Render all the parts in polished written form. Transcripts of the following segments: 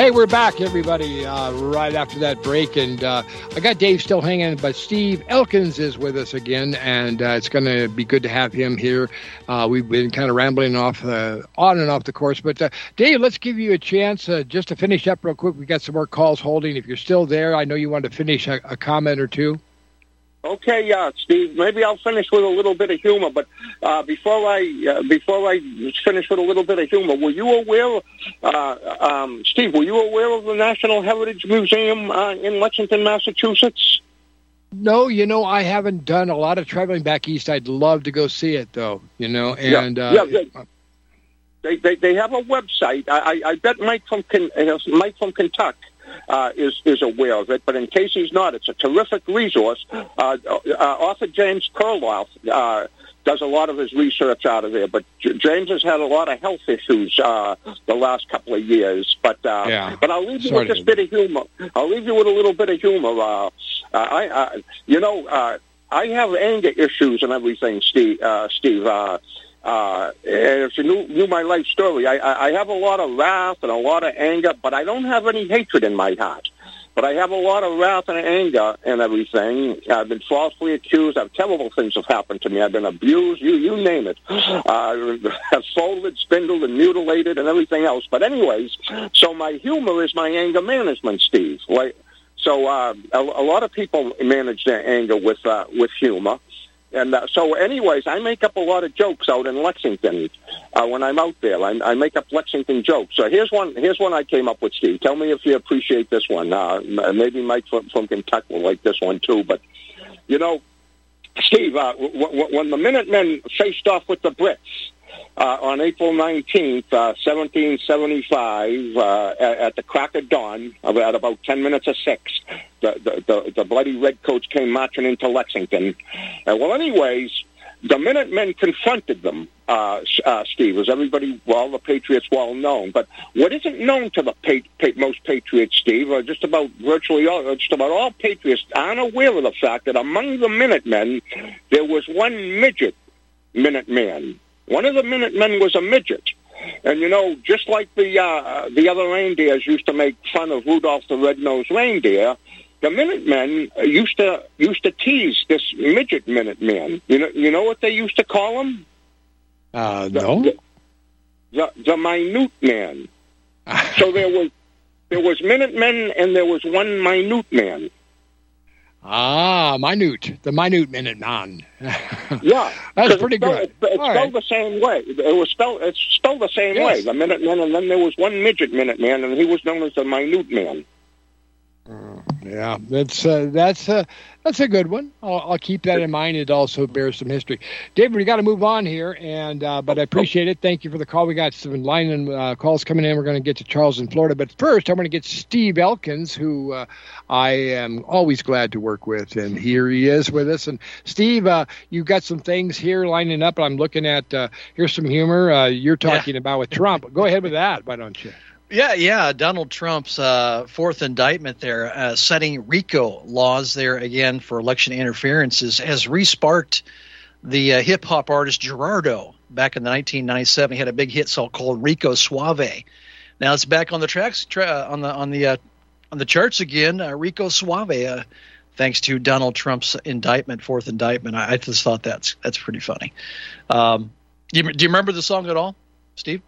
Okay, we're back, everybody, right after that break. And I got Dave still hanging, but Steve Elkins is with us again, and it's going to be good to have him here. We've been kind of rambling off on and off the course. But, Dave, let's give you a chance just to finish up real quick. We got some more calls holding. If you're still there, I know you wanted to finish a comment or two. Okay, Steve. Maybe I'll finish with a little bit of humor. But before I finish with a little bit of humor, were you aware, Steve? Were you aware of the National Heritage Museum in Lexington, Massachusetts? No, I haven't done a lot of traveling back east. I'd love to go see it, though. They have a website. I bet Mike from Kentucky is aware of it, but in case he's not, it's a terrific resource. Author James Perloff does a lot of his research out of there, but James has had a lot of health issues the last couple of years. But I'll leave you with this bit of humor. I'll leave you with a little bit of humor. I have anger issues and everything, Steve. And if you knew my life story, I have a lot of wrath and a lot of anger, but I don't have any hatred in my heart. But I have a lot of wrath and anger and everything. I've been falsely accused. Terrible things have happened to me. I've been abused, you name it. Folded, spindled, and mutilated and everything else. But anyways, so my humor is my anger management, Steve. So a lot of people manage their anger with humor. And so anyways, I make up a lot of jokes out in Lexington when I'm out there. I make up Lexington jokes. So here's one I came up with, Steve. Tell me if you appreciate this one. Maybe Mike from Kentucky will like this one too. But, Steve, when the Minutemen faced off with the Brits on April 19th, 1775, at the crack of dawn, at about 10 minutes of 6, the bloody redcoats came marching into Lexington. Well, anyways, the Minutemen confronted them, Steve, as everybody, all the patriots well known. But what isn't known to the most patriots, Steve, or just about all patriots aren't aware of the fact that among the Minutemen, there was one midget Minuteman. One of the Minutemen was a midget. And, just like the other reindeers used to make fun of Rudolph the Red-Nosed Reindeer, the Minutemen used to tease this midget Minuteman. You know what they used to call him? No. The Minute Man. So there was Minutemen and there was one Minute Man. The Minute Minuteman. Yeah, that's pretty good. It's spelled the same way. It's spelled the same way. The Minuteman, and then there was one midget Minuteman, and he was known as the Minute Man. Yeah, that's a good one. I'll keep that in mind. It also bears some history. David, we got to move on here, and but I appreciate it. Thank you for the call. We got some line and calls coming in. We're going to get to Charles in Florida, but first I'm going to get Steve Elkins, who I am always glad to work with, and here he is with us. And Steve, you've got some things here lining up. I'm looking at here's some humor you're talking about with Trump. Go ahead with that. Why don't you? Yeah. Donald Trump's fourth indictment there, setting RICO laws there again for election interferences, has re-sparked the hip-hop artist Gerardo back in 1997. He had a big hit song called Rico Suave. Now it's back on the tracks on the charts again. Rico Suave, thanks to Donald Trump's fourth indictment. I just thought that's pretty funny. Do you remember the song at all, Steve?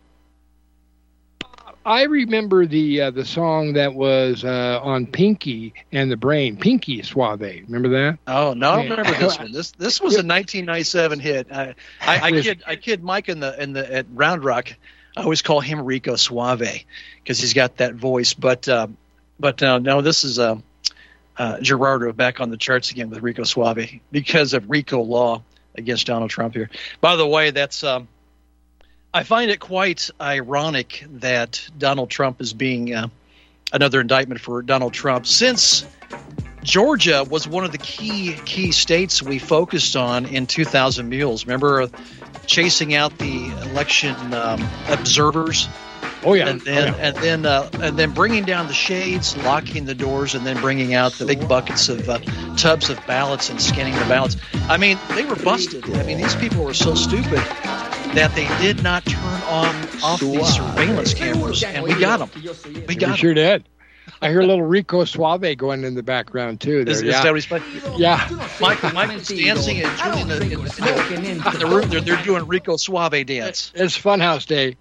I remember the song that was on Pinky and the Brain, Pinky Suave. Remember that? Oh no, I don't remember this one. This was a 1997 hit. I kid Mike at Round Rock. I always call him Rico Suave because he's got that voice. But no, this is Gerardo back on the charts again with Rico Suave because of RICO law against Donald Trump here. By the way, that's. I find it quite ironic that Donald Trump is being another indictment for Donald Trump, since Georgia was one of the key states we focused on in 2000 Mules. Remember chasing out the election observers? Oh yeah, and then bringing down the shades, locking the doors, and then bringing out the big buckets of tubs of ballots and scanning the ballots. I mean, they were busted. I mean, these people were so stupid. that they did not turn off these surveillance cameras, and we got them. We sure did. I hear a little Rico Suave going in the background too. There. Is that what he's playing? Yeah. Michael's dancing and Julie in the room. They're doing Rico Suave dance. It's Funhouse Day.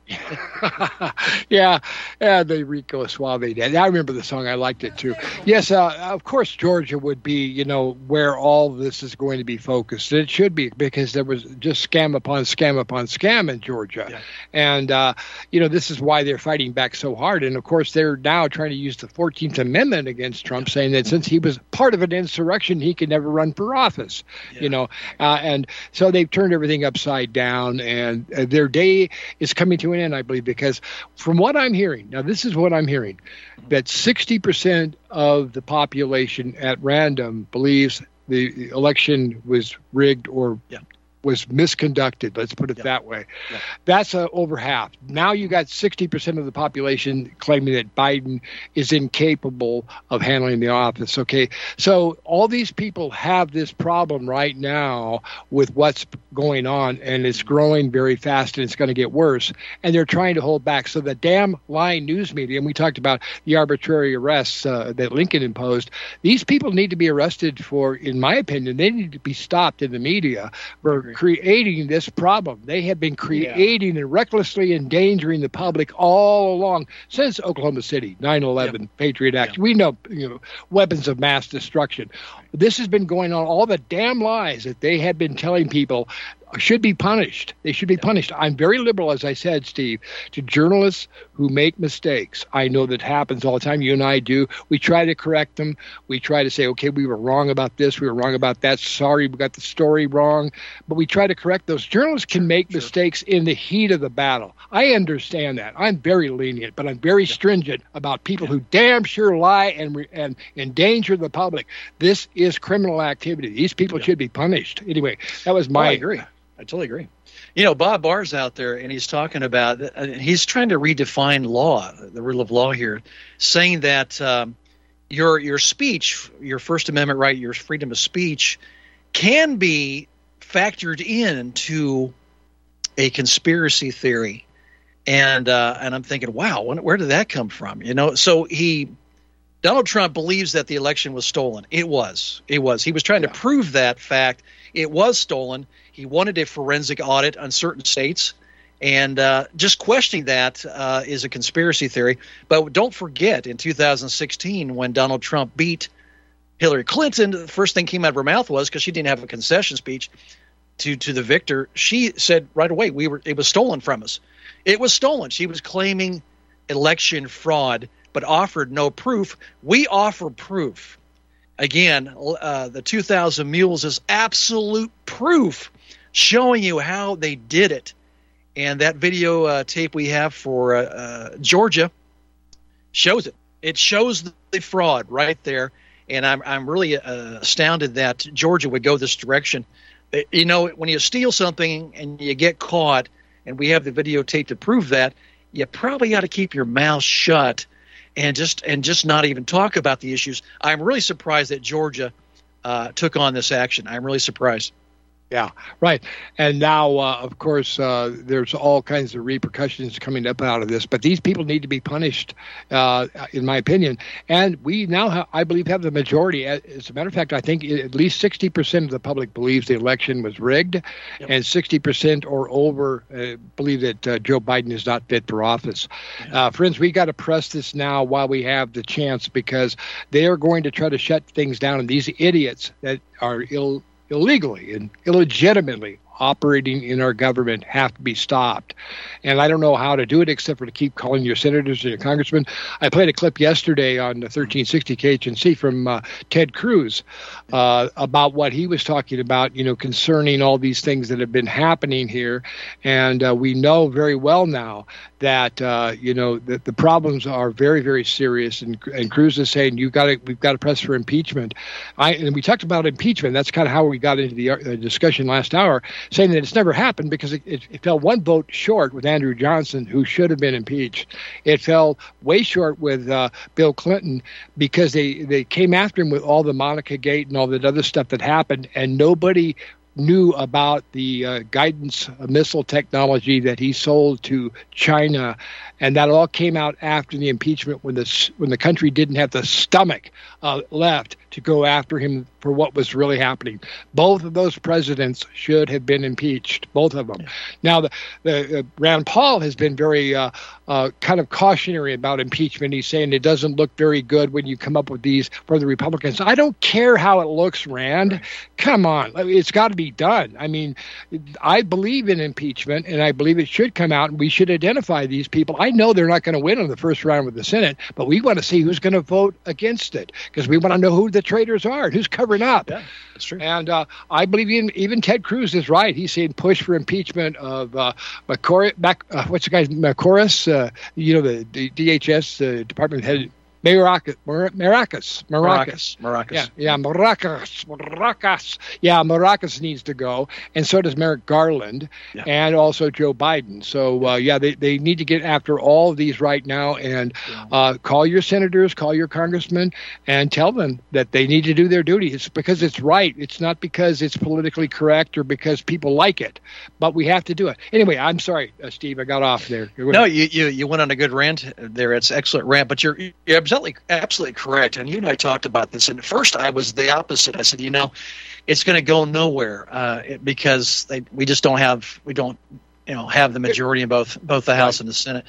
yeah, the Rico Suave dance. I remember the song. I liked it too. Yes, of course, Georgia would be, where all this is going to be focused. It should be, because there was just scam upon scam upon scam in Georgia. Yeah. And, this is why they're fighting back so hard. And, of course, they're now trying to use the 14th Amendment against Trump, saying that since he was part of an insurrection, he could never run for office. And so they've turned everything upside down, and their day is coming to an end, I believe, because from what I'm hearing, now this is what I'm hearing, that 60% of the population at random believes the election was rigged or was misconducted. Let's put it that way. Yeah. That's over half. Now you got 60% of the population claiming that Biden is incapable of handling the office. Okay, so all these people have this problem right now with what's going on, and it's growing very fast, and it's going to get worse. And they're trying to hold back. So the damn lying news media, and we talked about the arbitrary arrests that Lincoln imposed. These people need to be arrested for, in my opinion, they need to be stopped in the media for creating this problem. They have been creating and recklessly endangering the public all along since Oklahoma City, 9/11, Patriot Act. We know, weapons of mass destruction. This has been going on. All the damn lies that they have been telling people should be punished. They should be punished. I'm very liberal, as I said, Steve, to journalists who make mistakes. I know that happens all the time. You and I do. We try to correct them. We try to say, okay, we were wrong about this. We were wrong about that. Sorry, we got the story wrong. But we try to correct those. Journalists can make mistakes in the heat of the battle. I understand that. I'm very lenient, but I'm very stringent about people who damn sure lie and endanger the public. This is criminal activity. These people should be punished. Anyway, that was my... I agree. I totally agree. Bob Barr's out there, and he's talking about, he's trying to redefine law, the rule of law here, saying that your speech, your First Amendment right, your freedom of speech, can be factored into a conspiracy theory. And I'm thinking, wow, where did that come from? So Donald Trump believes that the election was stolen. It was. He was trying to prove that fact. It was stolen. He wanted a forensic audit on certain states, and just questioning that is a conspiracy theory. But don't forget, in 2016, when Donald Trump beat Hillary Clinton, the first thing came out of her mouth was, because she didn't have a concession speech to the victor, she said right away, it was stolen from us. It was stolen. She was claiming election fraud, but offered no proof. We offer proof. Again, the 2,000 Mules is absolute proof showing you how they did it. And that video tape we have for Georgia shows it. It shows the fraud right there. And I'm really astounded that Georgia would go this direction. When you steal something and you get caught, and we have the videotape to prove that, you probably ought to keep your mouth shut and just not even talk about the issues. I'm really surprised that Georgia took on this action. I'm really surprised. Yeah, right. And now, of course, there's all kinds of repercussions coming up out of this. But these people need to be punished, in my opinion. And we now, I believe, have the majority. As a matter of fact, I think at least 60% of the public believes the election was rigged, and 60% or over believe that Joe Biden is not fit for office. Friends, we got to press this now while we have the chance, because they are going to try to shut things down. And these idiots that are illegally and illegitimately operating in our government have to be stopped. And I don't know how to do it except for to keep calling your senators and your congressmen. I played a clip yesterday on the 1360 KHNC from Ted Cruz about what he was talking about, concerning all these things that have been happening here. And we know very well now that, that the problems are very, very serious. And Cruz is saying we've got to press for impeachment. And we talked about impeachment. That's kind of how we got into the discussion last hour, saying that it's never happened because it fell one vote short with Andrew Johnson, who should have been impeached. It fell way short with Bill Clinton because they came after him with all the Monica Gate and all that other stuff that happened, and nobody knew about the guidance missile technology that he sold to China, and that all came out after the impeachment when the country didn't have the stomach left to go after him for what was really happening. Both of those presidents should have been impeached, both of them. Yeah. Now, the Rand Paul has been very kind of cautionary about impeachment. He's saying it doesn't look very good when you come up with these for the Republicans. I don't care how it looks, Rand. Right. Come on. It's got to be done. I mean, I believe in impeachment, and I believe it should come out, and we should identify these people. I know they're not going to win in the first round with the Senate, but we want to see who's going to vote against it, because we want to know who the traitors are and who's covering up. Yeah, that's true. And I believe even Ted Cruz is right. He's saying push for impeachment of what's the guy's Macoris, the DHS Department head. Mayorkas. Yeah, Mayorkas. Yeah, Mayorkas needs to go, and so does Merrick Garland, and also Joe Biden. So, they need to get after all of these right now, and call your senators, call your congressmen, and tell them that they need to do their duty. It's because it's right. It's not because it's politically correct or because people like it, but we have to do it. Anyway, I'm sorry, Steve, I got off there. No, you went on a good rant there. It's an excellent rant, but you're absolutely correct. And you and I talked about this. And at first, I was the opposite. I said, it's going to go nowhere because we don't have the majority in both the House and the Senate.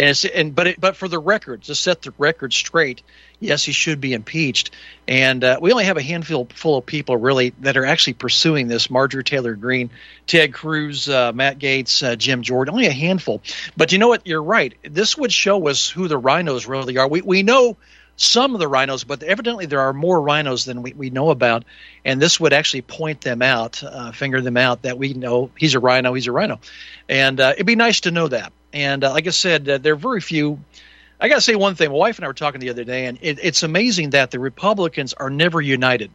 But for the record, to set the record straight, yes, he should be impeached. And we only have a handful of people really that are actually pursuing this: Marjorie Taylor Greene, Ted Cruz, Matt Gaetz, Jim Jordan. Only a handful. But you know what? You're right. This would show us who the rhinos really are. We know some of the rhinos, but evidently there are more rhinos than we know about, and this would actually point them out, finger them out, that we know he's a rhino, and it'd be nice to know that. And like I said, there are very few. I got to say one thing. My wife and I were talking the other day, and it's amazing that the Republicans are never united.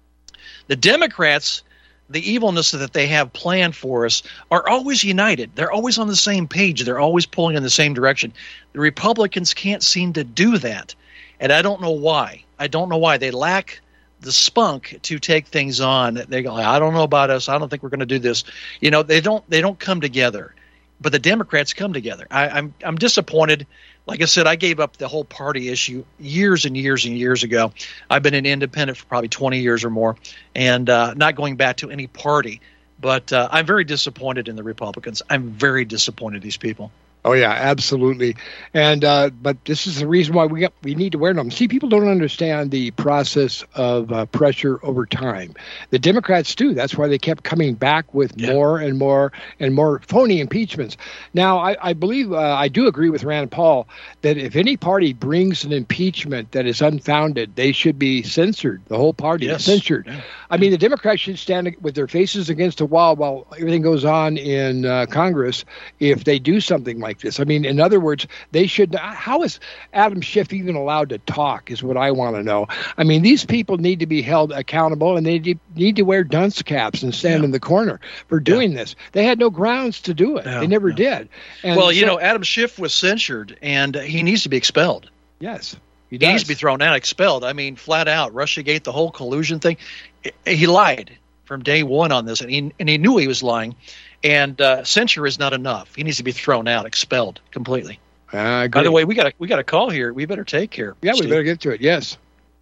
The Democrats, the evilness that they have planned for us, are always united. They're always on the same page. They're always pulling in the same direction. The Republicans can't seem to do that. And I don't know why. They lack the spunk to take things on. They go, I don't know about us. I don't think we're going to do this. They don't come together. But the Democrats come together. I'm disappointed. Like I said, I gave up the whole party issue years and years and years ago. I've been an independent for probably 20 years or more, and not going back to any party. But I'm very disappointed in the Republicans. I'm very disappointed in these people. Oh yeah, absolutely. And but this is the reason why we need to wear them. See, people don't understand the process of pressure over time. The Democrats do. That's why they kept coming back with more and more and more phony impeachments. Now, I believe I do agree with Rand Paul that if any party brings an impeachment that is unfounded, they should be censored. The whole party is censored. Yeah. I mean, the Democrats should stand with their faces against the wall while everything goes on in Congress if they do something like this. I mean, in other words, they should. How is Adam Schiff even allowed to talk is what I want to know. I mean, these people need to be held accountable, and they need to wear dunce caps and stand in the corner for doing this. They had no grounds to do it. They never did. And Adam Schiff was censured, and he needs to be expelled. Yes. He needs to be thrown out, expelled. I mean, flat out, Russiagate, the whole collusion thing. He lied from day one on this, and he knew he was lying. And censure is not enough. He needs to be thrown out, expelled completely. I agree. By the way, we got a call here. We better take care. Yeah, Steve. We better get to it. Yes.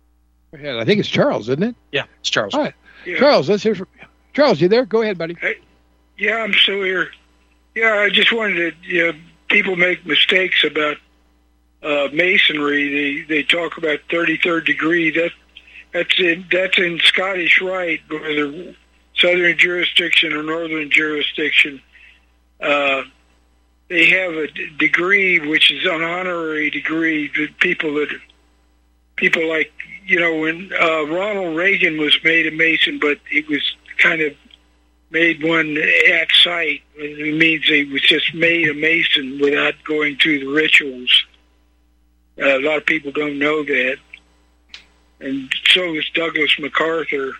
Go ahead. I think it's Charles, isn't it? Yeah, it's Charles. All right, Charles. Let's hear from Charles. You there? Go ahead, buddy. Yeah, I'm still here. Yeah, I just wanted to. People make mistakes about masonry. They talk about 33rd degree. That's in Scottish Rite, whether southern jurisdiction or northern jurisdiction. They have a degree which is an honorary degree to people like when Ronald Reagan was made a Mason, but he was kind of made one at sight. It means he was just made a Mason without going through the rituals. A lot of people don't know that. And so is Douglas MacArthur.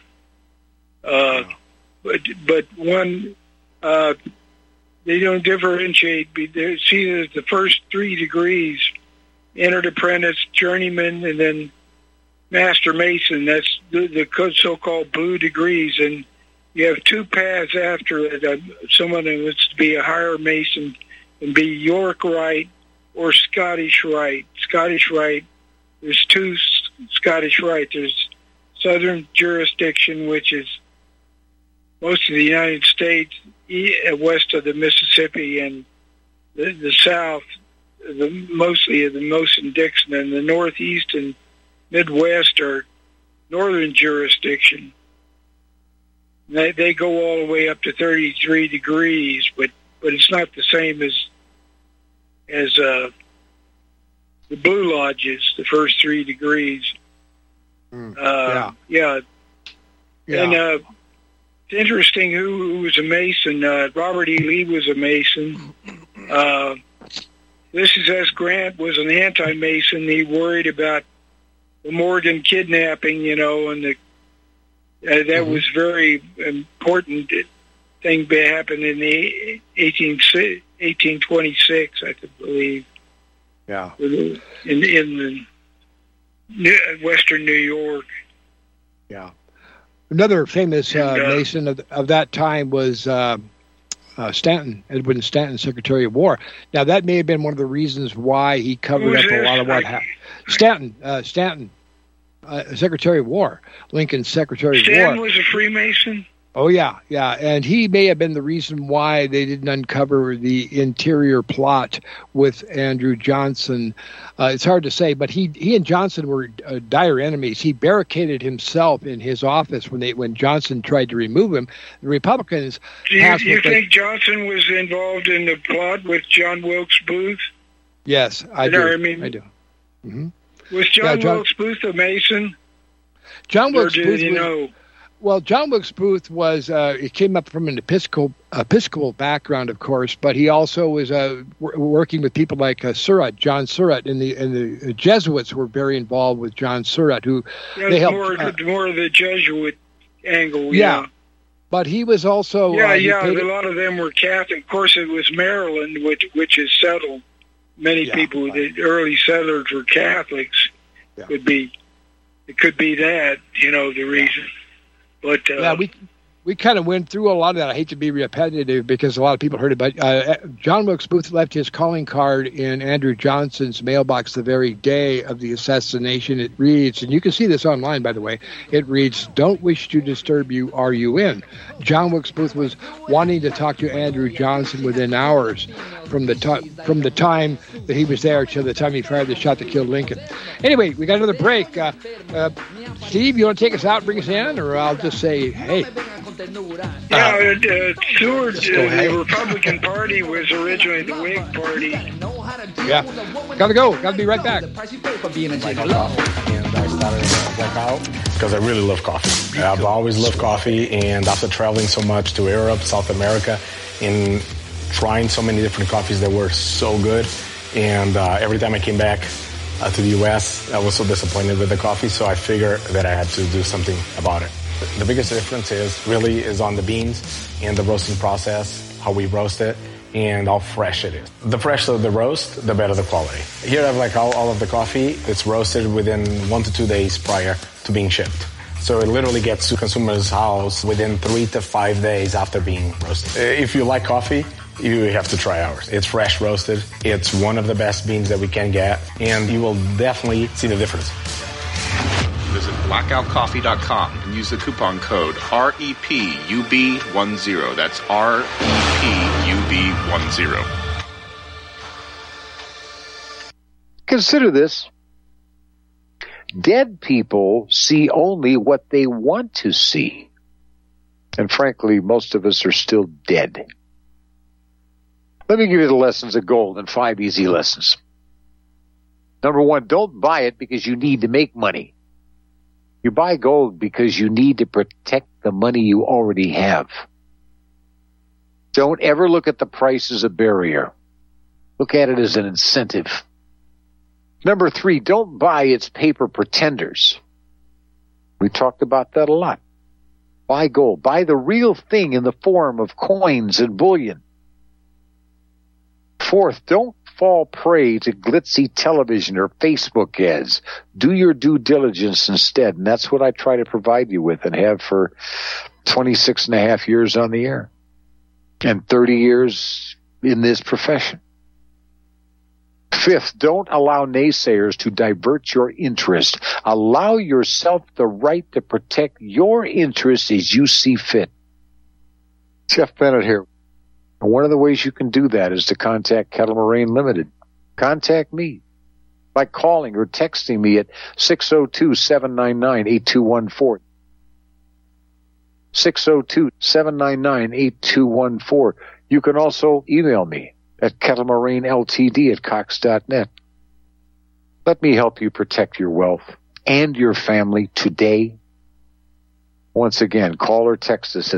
But one, they don't differentiate. See, the first 3 degrees, entered apprentice, journeyman, and then master mason. That's the so-called blue degrees. And you have two paths after it. Someone who wants to be a higher Mason and be York Rite or Scottish Rite. Scottish Rite, there's two Scottish Rite. There's Southern jurisdiction, which is most of the United States, west of the Mississippi, and the South, mostly of the Mason-Dixon, and the Northeast and Midwest are Northern jurisdiction. They go all the way up to 33 degrees, but it's not the same as the Blue Lodges, the first 3 degrees. Yeah. And it's interesting who was a Mason. Robert E. Lee was a Mason. Ulysses S. Grant was an anti-Mason. He worried about the Morgan kidnapping, and that was very important thing that happened in the 1826, I believe. Yeah. In the Western New York. Yeah. Another famous Mason of that time was Stanton, Edwin Stanton, Secretary of War. Now, that may have been one of the reasons why he covered up a lot of what happened. Stanton, Secretary of War, Lincoln's Secretary of War. Stanton was a Freemason? Oh, yeah. And he may have been the reason why they didn't uncover the interior plot with Andrew Johnson. It's hard to say, but he and Johnson were dire enemies. He barricaded himself in his office when Johnson tried to remove him. The Republicans... Do you think Johnson was involved in the plot with John Wilkes Booth? Yes, I do. I do. Mm-hmm. Was John Wilkes Booth a Mason? John Wilkes Booth know? Well, John Wilkes Booth was, he came up from an Episcopal background, of course, but he also was working with people like Surratt, John Surratt, and the Jesuits were very involved with John Surratt, who they helped. More of the Jesuit angle, yeah. But he was also... a lot of them were Catholic. Of course, it was Maryland, which is settled. Many people, the early settlers were Catholics. Yeah. It could be that, the reason. But we kind of went through a lot of that. I hate to be repetitive because a lot of people heard it, but John Wilkes Booth left his calling card in Andrew Johnson's mailbox the very day of the assassination. It reads, and you can see this online, by the way, it reads, "Don't wish to disturb you, are you in?" John Wilkes Booth was wanting to talk to Andrew Johnson within hours from the time that he was there till the time he fired the shot that killed Lincoln. Anyway, we got another break. Steve, you want to take us out and bring us in, or I'll just say, hey. Seward, the Republican Party was originally the Whig Party. Yeah. Gotta go. Gotta be right back. And I started Blackout because I really love coffee. I've always loved coffee, and after traveling so much to Europe, South America, and trying so many different coffees that were so good, and every time I came back to the U.S., I was so disappointed with the coffee, so I figured that I had to do something about it. The biggest difference is on the beans and the roasting process, how we roast it, and how fresh it is. The fresher the roast, the better the quality. Here I have all of the coffee. It's roasted within 1 to 2 days prior to being shipped. So it literally gets to consumer's house within 3 to 5 days after being roasted. If you like coffee, you have to try ours. It's fresh roasted. It's one of the best beans that we can get, and you will definitely see the difference. Visit blackoutcoffee.com and use the coupon code REPUB10. That's REPUB10. Consider this. Dead people see only what they want to see. And frankly, most of us are still dead. Let me give you the lessons of gold in 5 easy lessons. Number 1, don't buy it because you need to make money. You buy gold because you need to protect the money you already have. Don't ever look at the price as a barrier. Look at it as an incentive. Number 3, don't buy its paper pretenders. We talked about that a lot. Buy gold. Buy the real thing in the form of coins and bullion. 4th, don't fall prey to glitzy television or Facebook ads. Do your due diligence instead, and that's what I try to provide you with and have for 26 and a half years on the air and 30 years in this profession. Fifth, don't allow naysayers to divert your interest. Allow yourself the right to protect your interests as you see fit. Jeff Bennett here. And one of the ways you can do that is to contact Kettle Moraine Limited. Contact me by calling or texting me at 602-799-8214. 602-799-8214. You can also email me at kettlemaraineltd@cox.net. Let me help you protect your wealth and your family today. Once again, call or text us at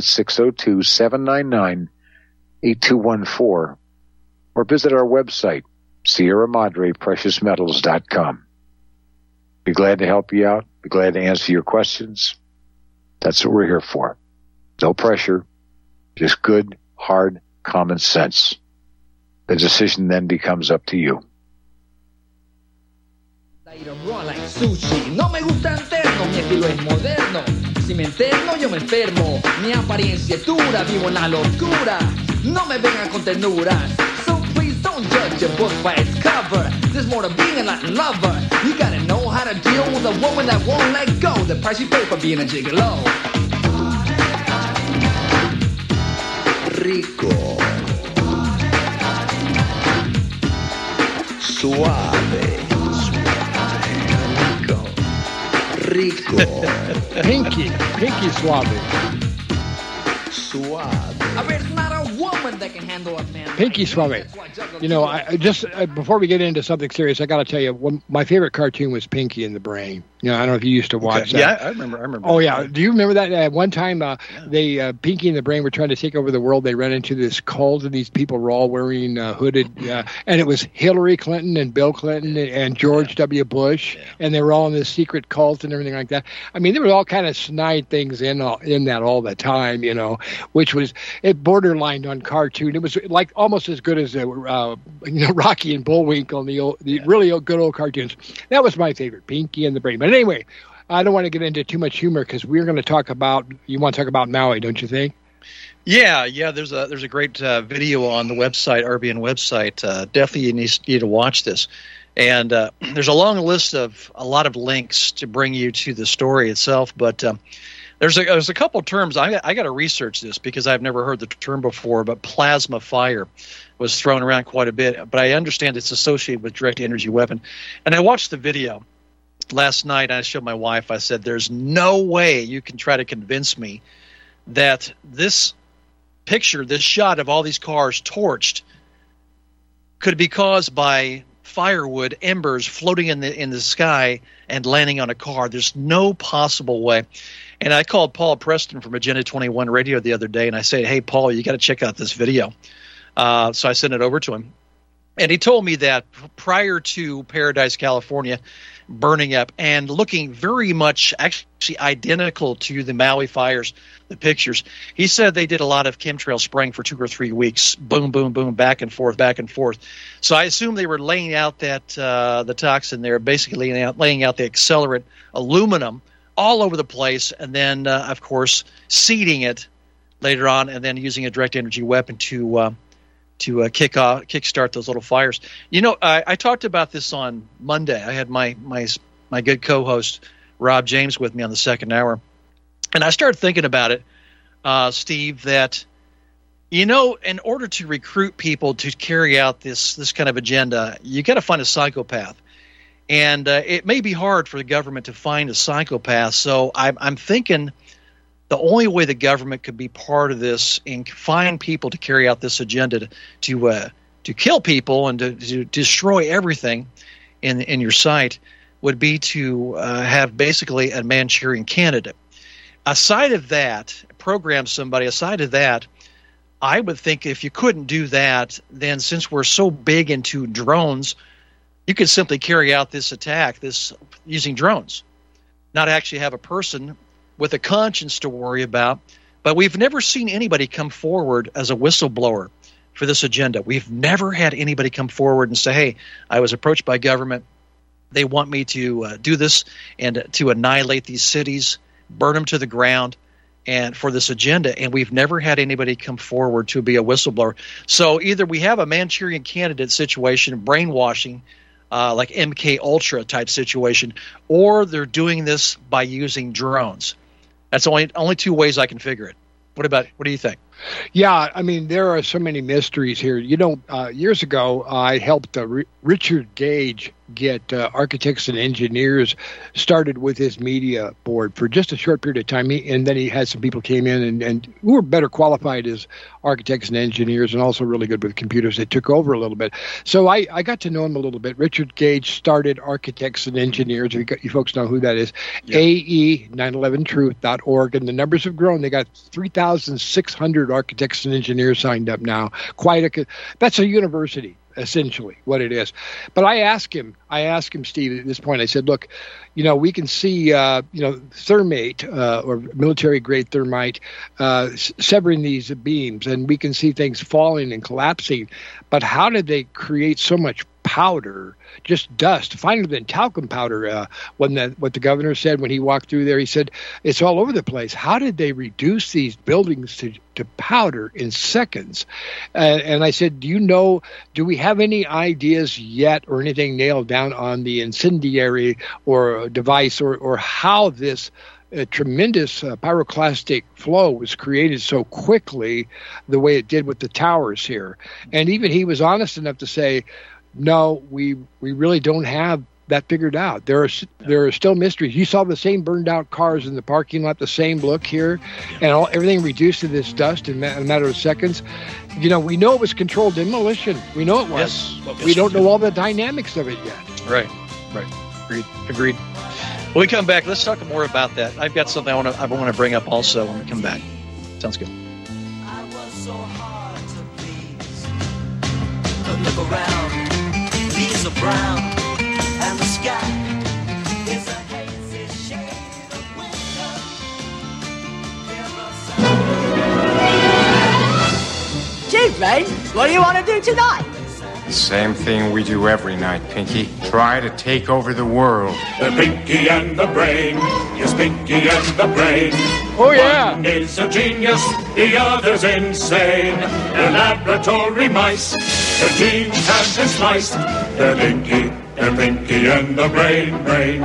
602-799-8214 or visit our website, Sierra Madre Precious Metals.com. Be glad to help you out. Be glad to answer your questions. That's what we're here for. No pressure, just good, hard, common sense. The decision then becomes up to you. Sushi. No me gusta interno, mi estilo es moderno. Si me interno, yo me enfermo. Mi apariencia es dura, vivo en la locura. No me vengan con ternuras. So please don't judge a book by its cover. There's more to being a Latin lover. You gotta know how to deal with a woman that won't let go. The price you pay for being a gigolo. Rico. Suave. Rico. Pinky Suave. Suave. I mean, it's not a woman that can handle a man. Pinky Suave. You know, I just before we get into something serious, I got to tell you, my favorite cartoon was Pinky and the Brain. You know, I don't know if you used to watch that. Yeah, I remember. Oh, yeah. Do you remember that? At one time, Pinky and the Brain were trying to take over the world. They ran into this cult, and these people were all wearing hooded, and it was Hillary Clinton and Bill Clinton and George W. Bush, and they were all in this secret cult and everything like that. I mean, there were all kind of snide things in that all the time, you know, which was it borderlined on cartoon. It was like almost as good as Rocky and Bullwinkle and the really good old cartoons. That was my favorite, Pinky and the Brain. But anyway, I don't want to get into too much humor because we're going to talk about. You want to talk about Maui, don't you think? Yeah. There's a great video on the website, RBN website. Definitely you need to watch this. And there's a long list of a lot of links to bring you to the story itself. But there's a couple terms. I got to research this because I've never heard the term before. But plasma fire was thrown around quite a bit. But I understand it's associated with direct energy weapon. And I watched the video last night. I showed my wife. I said, "There's no way you can try to convince me that this picture, this shot of all these cars torched, could be caused by firewood embers floating in the sky and landing on a car. There's no possible way." And I called Paul Preston from Agenda 21 Radio the other day, and I said, "Hey, Paul, you got to check out this video." So I sent it over to him. And he told me that prior to Paradise, California, burning up and looking very much actually identical to the Maui fires, the pictures, he said they did a lot of chemtrail spraying for 2 or 3 weeks. Boom, boom, boom, back and forth, back and forth. So I assume they were laying out that the toxin there, basically laying out the accelerant aluminum all over the place, and then, of course, seeding it later on, and then using a direct energy weapon to kickstart those little fires. You know, I talked about this on Monday. I had my good co-host Rob James with me on the second hour, and I started thinking about it, Steve, that, you know, in order to recruit people to carry out this kind of agenda, you got to find a psychopath. And it may be hard for the government to find a psychopath, so I'm thinking the only way the government could be part of this and find people to carry out this agenda to kill people and to destroy everything in your sight would be to have basically a Manchurian candidate. Aside of that, program somebody. Aside of that, I would think if you couldn't do that, then since we're so big into drones, you could simply carry out this attack using drones, not actually have a person with a conscience to worry about. But we've never seen anybody come forward as a whistleblower for this agenda. We've never had anybody come forward and say, "Hey, I was approached by government. They want me to do this and to annihilate these cities, burn them to the ground, and for this agenda, and we've never had anybody come forward to be a whistleblower. So either we have a Manchurian candidate situation, brainwashing, like MK Ultra type situation, or they're doing this by using drones. That's only two ways I can figure it. What do you think? Yeah, I mean, there are so many mysteries here. Years ago, I helped Richard Gage get architects and engineers started with his media board for just a short period of time. And then he had some people came in and who were better qualified as architects and engineers and also really good with computers. They took over a little bit. So I got to know him a little bit. Richard Gage started Architects and Engineers. You folks know who that is. Yep. AE911truth.org. And the numbers have grown. They got 3,600 architects and engineers signed up now. That's a university, essentially, what it is. But I asked him, Steve, at this point, I said, look, we can see, thermite or military-grade thermite severing these beams, and we can see things falling and collapsing. But how did they create so much powder, just dust, finer than talcum powder? What the governor said when he walked through there, he said, it's all over the place. How did they reduce these buildings to powder in seconds? And I said, do we have any ideas yet or anything nailed down on the incendiary or device or how this tremendous pyroclastic flow was created so quickly the way it did with the towers here? And even he was honest enough to say, no, we really don't have that figured out. There are still mysteries. You saw the same burned out cars in the parking lot, the same look here, and everything reduced to this dust in a matter of seconds. We know it was controlled demolition. We know it was. Yes. We don't know all the dynamics of it yet. Right. Agreed. When we come back, let's talk more about that. I've got something I want to bring up also when we come back. Sounds good. I was so hard to please. But look around. Leaves are brown, and the sky is a hazy shade of winter. Gee, Ray, what do you want to do tonight? The same thing we do every night, Pinky. Try to take over the world. The Pinky and the Brain. Yes, Pinky and the Brain. Oh, yeah. One is a genius, the other's insane. They're laboratory mice. Their genes have been sliced. They're Pinky and the Brain. Brain.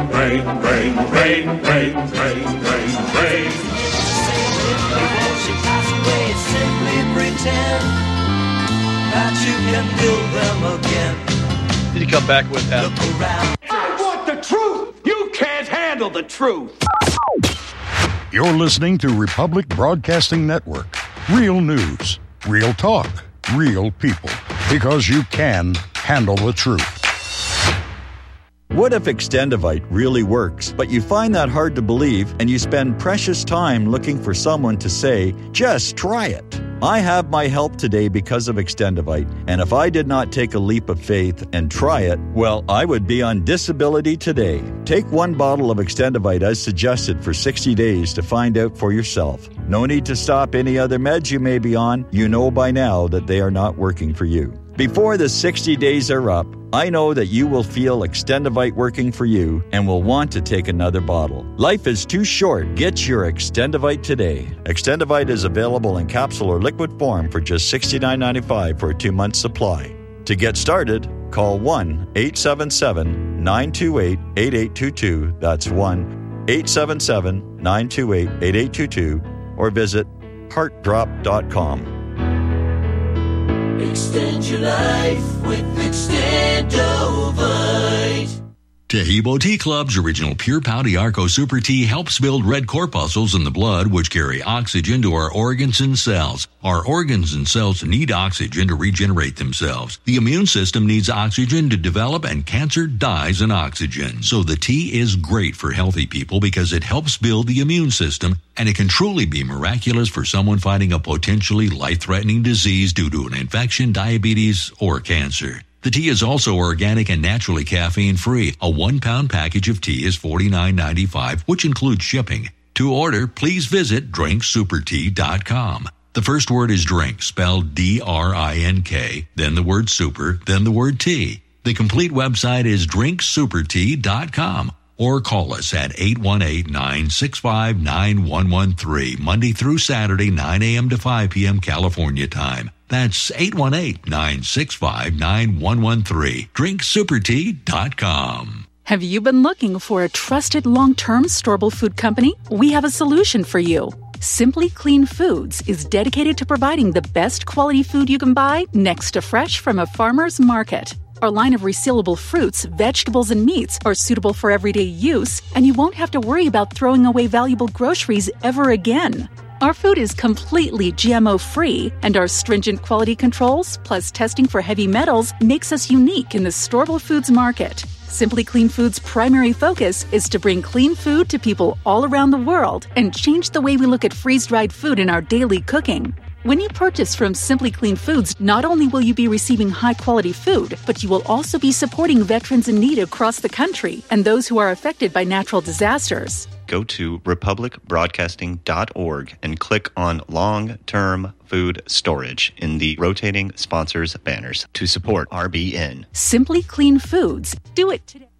Before she passed away, simply pretend that you can build them again. Did you come back with that? Look around. I want the truth. You can't handle the truth. You're listening to Republic Broadcasting Network. Real news, real talk, real people. Because you can handle the truth. What if Extendivite really works, but you find that hard to believe and you spend precious time looking for someone to say, just try it? I have my help today because of Extendivite, and if I did not take a leap of faith and try it, well, I would be on disability today. Take one bottle of Extendivite as suggested for 60 days to find out for yourself. No need to stop any other meds you may be on. You know by now that they are not working for you. Before the 60 days are up, I know that you will feel Extendivite working for you and will want to take another bottle. Life is too short. Get your Extendivite today. Extendivite is available in capsule or liquid form for just $69.95 for a 2-month supply. To get started, call 1-877-928-8822. That's 1-877-928-8822 or visit heartdrop.com. Extend your life with Extendovite. Tehibo Tea Club's original Pure Pau Arco Super Tea helps build red corpuscles in the blood which carry oxygen to our organs and cells. Our organs and cells need oxygen to regenerate themselves. The immune system needs oxygen to develop, and cancer dies in oxygen. So the tea is great for healthy people because it helps build the immune system, and it can truly be miraculous for someone fighting a potentially life-threatening disease due to an infection, diabetes, or cancer. The tea is also organic and naturally caffeine-free. A 1-pound package of tea is $49.95, which includes shipping. To order, please visit drinksupertea.com. The first word is drink, spelled D-R-I-N-K, then the word super, then the word tea. The complete website is drinksupertea.com. or call us at 818-965-9113, Monday through Saturday, 9 a.m. to 5 p.m. California time. That's 818-965-9113. DrinkSuperTea.com. Have you been looking for a trusted long-term storable food company? We have a solution for you. Simply Clean Foods is dedicated to providing the best quality food you can buy next to fresh from a farmer's market. Our line of resealable fruits, vegetables, and meats are suitable for everyday use, and you won't have to worry about throwing away valuable groceries ever again. Our food is completely GMO-free, and our stringent quality controls, plus testing for heavy metals, makes us unique in the storable foods market. Simply Clean Foods' primary focus is to bring clean food to people all around the world and change the way we look at freeze-dried food in our daily cooking. When you purchase from Simply Clean Foods, not only will you be receiving high-quality food, but you will also be supporting veterans in need across the country and those who are affected by natural disasters. Go to republicbroadcasting.org and click on long-term food storage in the rotating sponsors banners to support RBN. Simply Clean Foods. Do it today.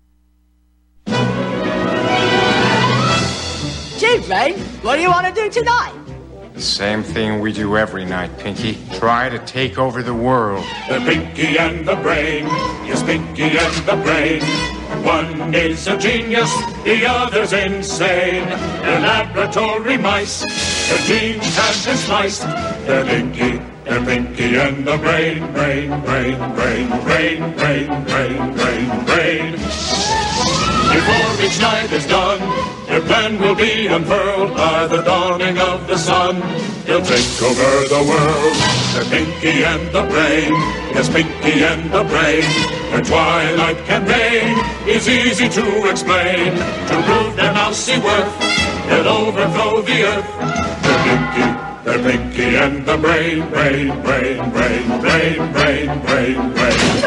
Gee, Ray, what do you want to do tonight? The same thing we do every night, Pinky. Try to take over the world. The Pinky and the Brain. Yes, Pinky and the Brain. One is a genius, the other's insane. They're laboratory mice. Their genes have been sliced. They're Pinky and the Brain. Brain, brain, brain, brain, brain, brain, brain, brain. Before each night is done, their plan will be unfurled by the dawning of the sun. They'll take over the world. They're Pinky and the Brain. Yes, Pinky and the Brain. Their twilight campaign is easy to explain. To prove their mousy worth, they'll overthrow the earth. They're Pinky and the Brain. Brain, brain, brain, brain, brain, brain, brain.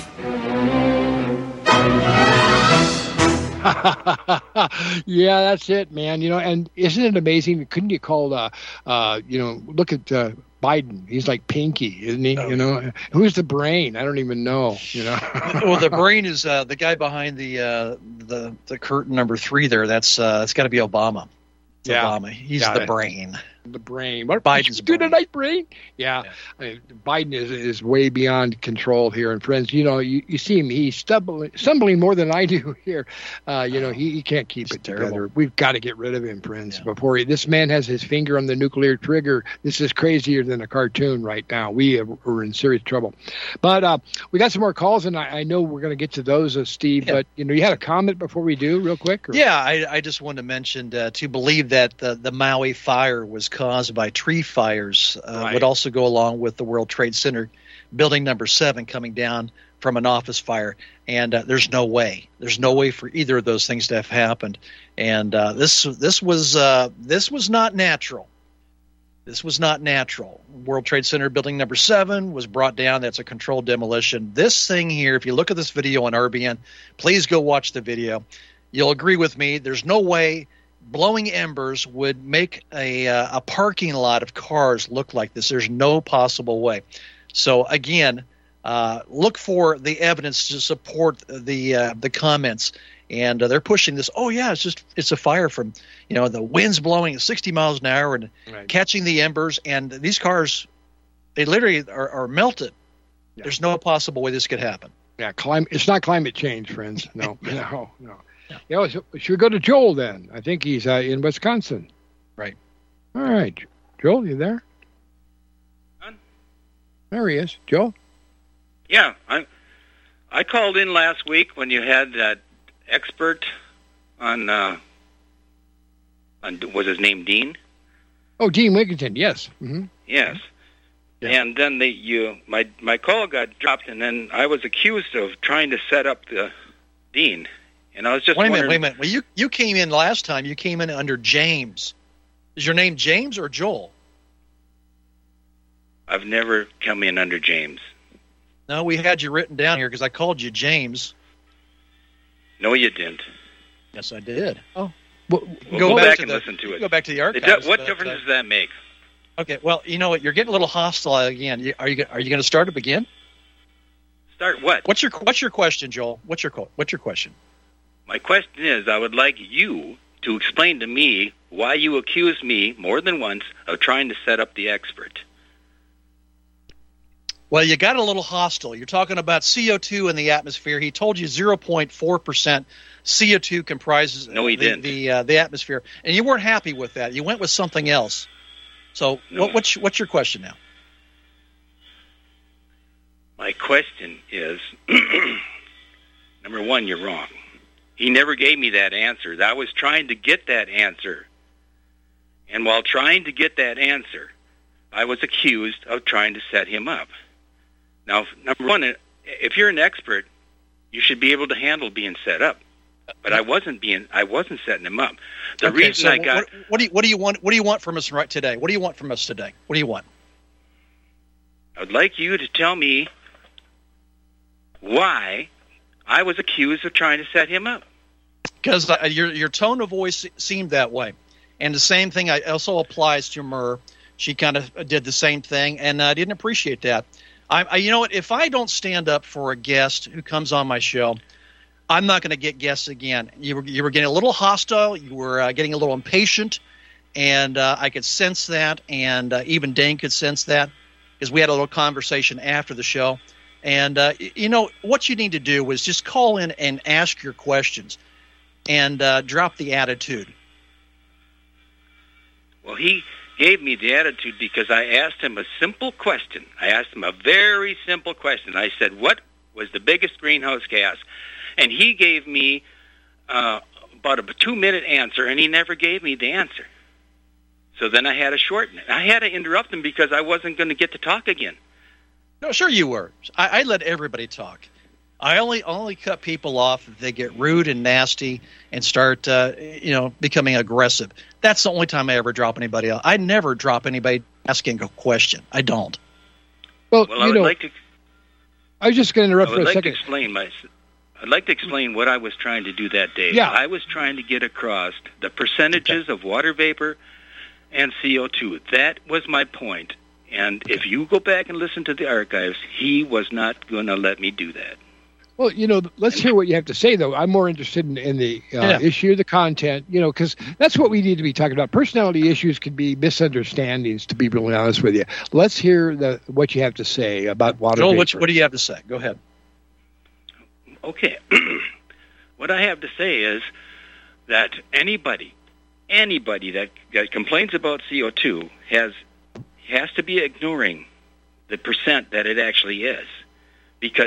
Yeah, that's it, man. And isn't it amazing? Couldn't you call, look at Biden. He's like Pinky, isn't he? Who's the Brain? I don't even know. Well, the Brain is the guy behind the curtain number 3 there. That's it's got to be Obama. It's Obama. He's the Brain. The Brain. What Biden's do tonight, Brain? Yeah. I mean, Biden is way beyond control here. And friends, you see him. He's stumbling more than I do here. He can't keep it together. We've got to get rid of him, friends. Before this man has his finger on the nuclear trigger. This is crazier than a cartoon right now. We're in serious trouble. But we got some more calls, and I know we're going to get to those, Steve. Yeah. But you had a comment before we do, real quick. Or? Yeah, I just wanted to mention to believe that the Maui fire was caused by tree fires would also go along with the World Trade Center building number 7 coming down from an office fire. And there's no way for either of those things to have happened. And this was not natural. This was not natural. World Trade Center building number 7 was brought down. That's a controlled demolition. This thing here, if you look at this video on RBN, please go watch the video. You'll agree with me. There's no way blowing embers would make a parking lot of cars look like this. There's no possible way. So again, look for the evidence to support the comments. And they're pushing this. Oh yeah, it's a fire from the wind's blowing at 60 miles an hour and catching the embers. And these cars, they literally are melted. Yeah. There's no possible way this could happen. Yeah, it's not climate change, friends. No, no. Should we go to Joel then? I think he's in Wisconsin. Right. All right. Joel, you there? There he is. Joel? Yeah. I called in last week when you had that expert on was his name Dean? Oh, Dean Wigington, yes. Mm-hmm. Yes. Yeah. And then my call got dropped, and then I was accused of trying to set up the Dean. And I was just wondering... Wait a minute. Well, you came in last time. You came in under James. Is your name James or Joel? I've never come in under James. No, we had you written down here because I called you James. No, you didn't. Yes, I did. Oh, go back and listen to it. Go back to the archives. What difference does that make? Okay. Well, you know what? You're getting a little hostile again. Are you going to start up again? Start what? What's your question, Joel? What's your question? My question is, I would like you to explain to me why you accused me more than once of trying to set up the expert. Well, you got a little hostile. You're talking about CO2 in the atmosphere. He told you 0.4% CO2 comprises the atmosphere, and you weren't happy with that. You went with something else. So No. what's your question now? My question is, number one, you're wrong. He never gave me that answer. I was trying to get that answer. And while trying to get that answer, I was accused of trying to set him up. Now, number one, if you're an expert, you should be able to handle being set up. But I wasn't setting him up. The Okay, reason so I got what do you want? What do you want from us right today? What do you want from us today? What do you want? I'd like you to tell me why I was accused of trying to set him up. Because your tone of voice seemed that way. And the same thing also applies to Myrrh. She kind of did the same thing, and I didn't appreciate that. You know what? If I don't stand up for a guest who comes on my show, I'm not going to get guests again. You were getting a little hostile. You were getting a little impatient, and I could sense that, and even Dane could sense that, because we had a little conversation after the show. And, what you need to do is just call in and ask your questions and drop the attitude. Well, he gave me the attitude because I asked him a simple question. I asked him a very simple question. I said, what was the biggest greenhouse gas? And he gave me about a 2-minute answer, and he never gave me the answer. So then I had to shorten it. I had to interrupt him because I wasn't going to get to talk again. No, sure you were. I let everybody talk. I only cut people off if they get rude and nasty and start, becoming aggressive. That's the only time I ever drop anybody else. I never drop anybody asking a question. I don't. Well, I would like to. I was just going to interrupt I for would a like to second. I'd like to explain what I was trying to do that day. Yeah. I was trying to get across the percentages of water vapor and CO2. That was my point. And if you go back and listen to the archives, he was not going to let me do that. Well, let's hear what you have to say, though. I'm more interested in the issue, the content, because that's what we need to be talking about. Personality issues could be misunderstandings, to be really honest with you. Let's hear what you have to say about water Joel, vapor. what do you have to say? Go ahead. Okay. What I have to say is that anybody that complains about CO2 has to be ignoring the percent that it actually is, because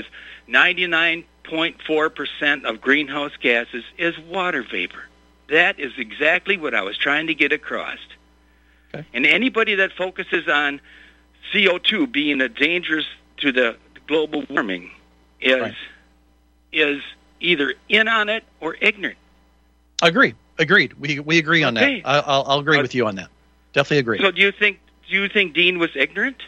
99.4% of greenhouse gases is water vapor. That is exactly what I was trying to get across. Okay. And anybody that focuses on CO2 being a dangerous to the global warming is either in on it or ignorant. Agreed. We agree on Okay. that. I'll agree with you on that. Definitely agree. So do you think Dean was ignorant?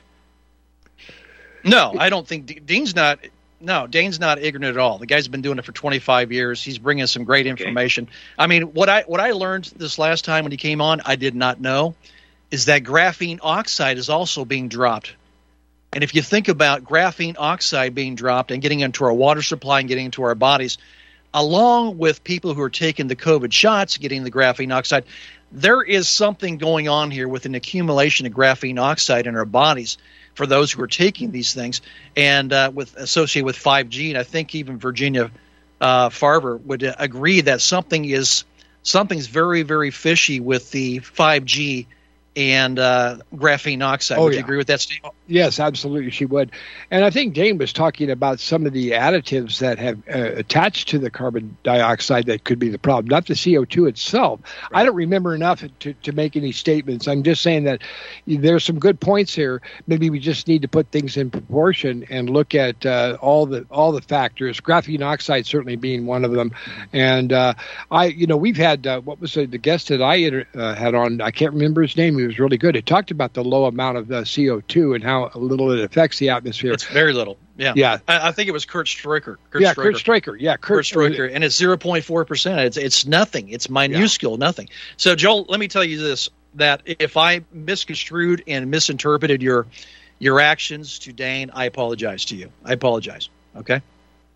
No, I don't think Dane's not ignorant at all. The guy's been doing it for 25 years. He's bringing some great information. I mean, what I learned this last time when he came on, I did not know, is that graphene oxide is also being dropped. And if you think about graphene oxide being dropped and getting into our water supply and getting into our bodies, along with people who are taking the COVID shots, getting the graphene oxide, there is something going on here with an accumulation of graphene oxide in our bodies for those who are taking these things, and associated with 5G. And I think even Virginia Farber would agree that something's very, very fishy with the 5G and graphene oxide. Would you agree with that, Steve? Yes, absolutely, she would. And I think Dane was talking about some of the additives that have attached to the carbon dioxide that could be the problem, not the CO2 itself. Right. I don't remember enough to make any statements. I'm just saying that there's some good points here. Maybe we just need to put things in proportion and look at all the factors. Graphene oxide certainly being one of them. And we've had what was the guest that I had on? I can't remember his name. He was really good. He talked about the low amount of CO2 and how little it affects the atmosphere. It's very little. Yeah. I think it was Kurt Stryker. Kurt Stryker. Yeah, Kurt Stryker. And it's 0.4%. It's nothing. It's minuscule, nothing. So, Joel, let me tell you this, that if I misconstrued and misinterpreted your actions to Dane, I apologize to you. I apologize. Okay?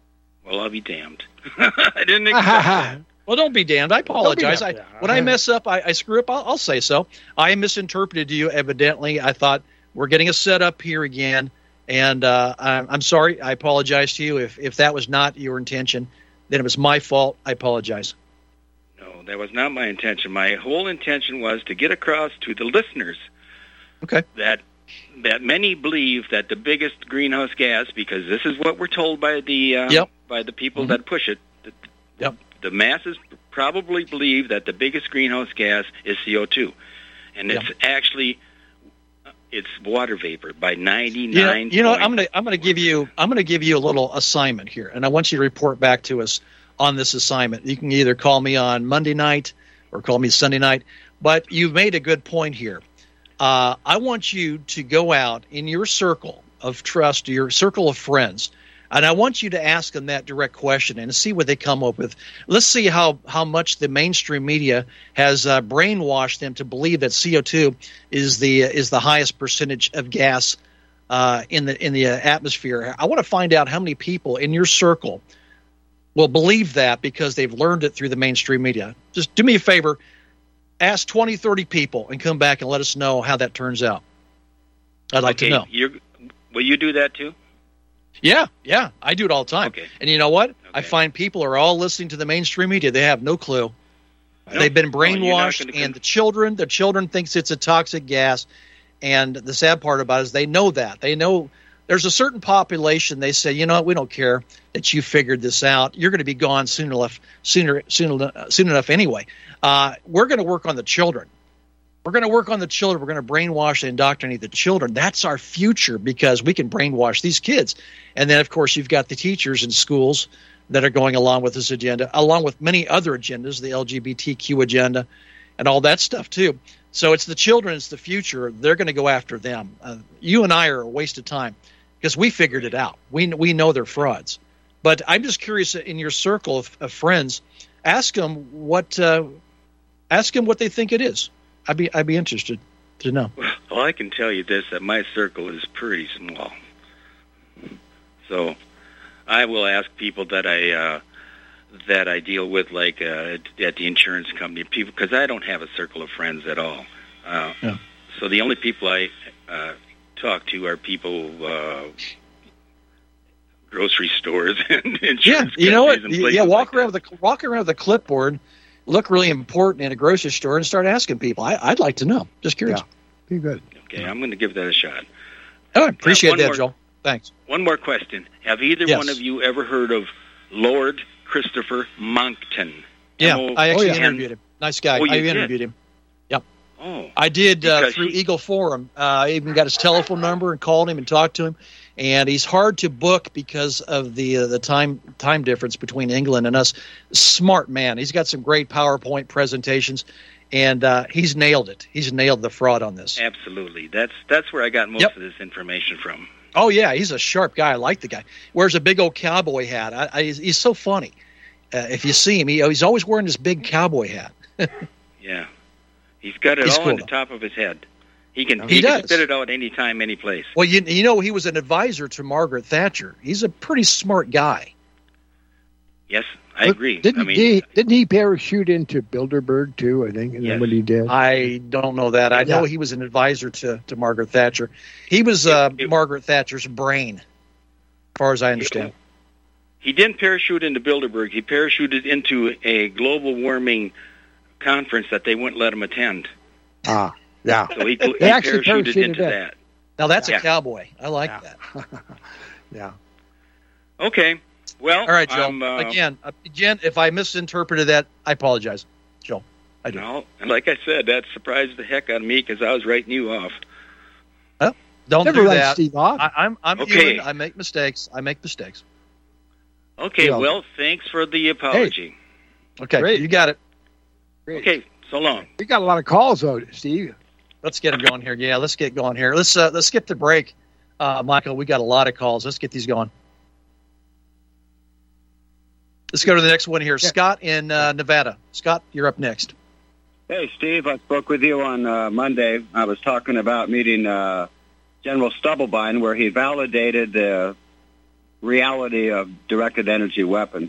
Well, I'll be damned. I didn't expect that. Well, don't be damned. I apologize. When I mess up, I screw up, I'll say so. I misinterpreted you, evidently. I thought we're getting a setup here again, and I'm sorry. I apologize to you. If that was not your intention, then it was my fault. I apologize. No, that was not my intention. My whole intention was to get across to the listeners that many believe that the biggest greenhouse gas, because this is what we're told by the people that push it, the masses probably believe that the biggest greenhouse gas is CO2, and it's actually it's water vapor by 99. You know, I'm gonna give you a little assignment here, and I want you to report back to us on this assignment. You can either call me on Monday night or call me Sunday night, but you've made a good point here. I want you to go out in your circle of trust, your circle of friends, and I want you to ask them that direct question and see what they come up with. Let's see how much the mainstream media has brainwashed them to believe that CO2 is the highest percentage of gas in the atmosphere. I want to find out how many people in your circle will believe that because they've learned it through the mainstream media. Just do me a favor. Ask 20, 30 people and come back and let us know how that turns out. I'd like to know. Will you do that too? Yeah, I do it all the time. Okay. And you know what? I find people are all listening to the mainstream media. They have no clue. They've been brainwashed, and the children thinks it's a toxic gas. And the sad part about it is they know that. They know there's a certain population. They say, you know what? We don't care that you figured this out. You're going to be gone soon enough anyway. We're going to work on the children. We're going to work on the children. We're going to brainwash and indoctrinate the children. That's our future because we can brainwash these kids. And then, of course, you've got the teachers in schools that are going along with this agenda, along with many other agendas, the LGBTQ agenda and all that stuff too. So it's the children, it's the future. They're going to go after them. You and I are a waste of time because we figured it out. We know they're frauds. But I'm just curious, in your circle of friends, ask them what they think it is. I'd be interested to know. Well, I can tell you this, that my circle is pretty small. So I will ask people that I deal with, like at the insurance company, people, because I don't have a circle of friends at all. So the only people I talk to are people, grocery stores and insurance. You know what? Walk around with a clipboard. Look really important in a grocery store and start asking people. I'd like to know. Just curious. Be good. Okay, I'm going to give that a shot. I appreciate that, Joel. Thanks. One more question. Have either one of you ever heard of Lord Christopher Monckton? Yeah, I actually interviewed him. Nice guy. I interviewed him. Yep. Oh. I did through Eagle Forum. I even got his telephone number and called him and talked to him. And he's hard to book because of the time difference between England and us. Smart man. He's got some great PowerPoint presentations, and he's nailed it. He's nailed the fraud on this. Absolutely. That's where I got most of this information from. Oh, yeah. He's a sharp guy. I like the guy. Wears a big old cowboy hat. He's so funny. If you see him, he's always wearing this big cowboy hat. Yeah. He's got it all on the top of his head. He can spit it out any time, any place. Well, you know, he was an advisor to Margaret Thatcher. He's a pretty smart guy. Yes, I agree. Didn't he parachute into Bilderberg too? I think is that what he did. I don't know that. I know he was an advisor to Margaret Thatcher. He was Margaret Thatcher's brain, as far as I understand. He didn't parachute into Bilderberg. He parachuted into a global warming conference that they wouldn't let him attend. Yeah. So he parachuted into that. Now that's a cowboy. I like that. Yeah. Okay. Well, all right, Joe. Again, if I misinterpreted that, I apologize, Joe. I do. No, and like I said, that surprised the heck out of me because I was writing you off. Well, don't Never do let that. Steve off. I'm okay. human. I make mistakes. Okay. Well, thanks for the apology. Hey. Okay. Great. You got it. Great. Okay. So long. We got a lot of calls though, Steve. Let's get it going here. Yeah, let's get going here. Let's skip the break, Michael. We got a lot of calls. Let's get these going. Let's go to the next one here. Yeah. Scott in Nevada. Scott, you're up next. Hey, Steve. I spoke with you on Monday. I was talking about meeting General Stubblebine, where he validated the reality of directed energy weapons.